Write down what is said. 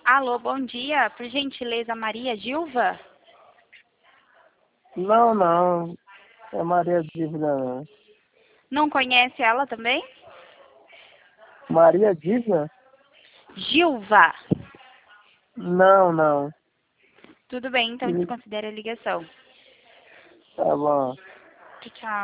Alô, bom dia. Por gentileza, Maria Gilva? Não, não. É Maria Dívida, não. Não conhece ela também? Maria Dívida? Gilva. Não, não. Tudo bem, então desconsidere a ligação. Tá bom. Tchau, tchau.